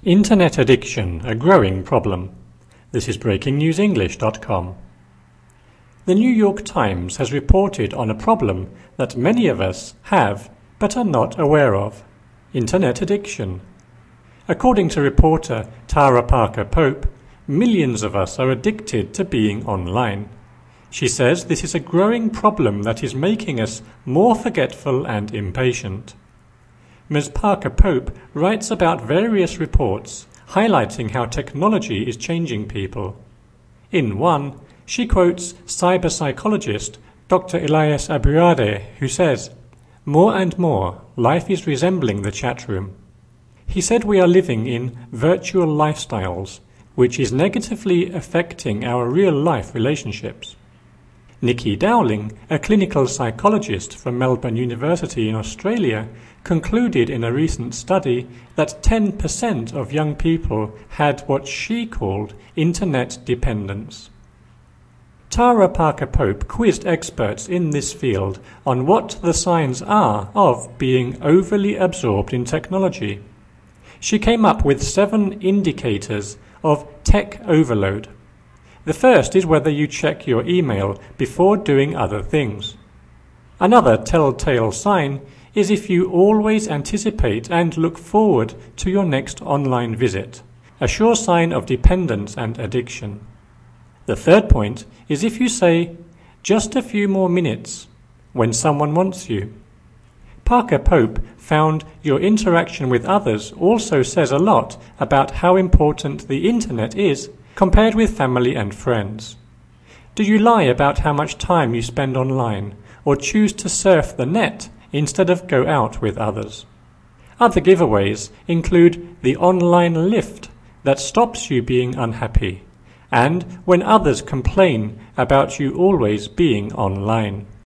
Internet addiction, a growing problem. This is breakingnewsenglish.com. The New York Times has reported on a problem that many of us have but are not aware of: Internet addiction. According to reporter Tara Parker Pope, millions of us are addicted to being online. She says this is a growing problem that is making us more forgetful and impatient. Ms. Parker Pope writes about various reports highlighting how technology is changing people. In one, she quotes cyber psychologist Dr. Elias Abuade, who says, "More and more, life is resembling the chat room." He said we are living in virtual lifestyles, which is negatively affecting our real-life relationships. Nikki Dowling, a clinical psychologist from Melbourne University in Australia, concluded in a recent study that 10% of young people had what she called internet dependence. Tara Parker Pope quizzed experts in this field on what the signs are of being overly absorbed in technology. She came up with 7 indicators of tech overload. The first is whether you check your email before doing other things. Another telltale sign is if you always anticipate and look forward to your next online visit, a sure sign of dependence and addiction. The third point is if you say, "just a few more minutes," when someone wants you. Parker Pope found your interaction with others also says a lot about how important the internet is compared with family and friends. Do you lie about how much time you spend online, or choose to surf the net instead of go out with others? Other giveaways include the online lift that stops you being unhappy, and when others complain about you always being online.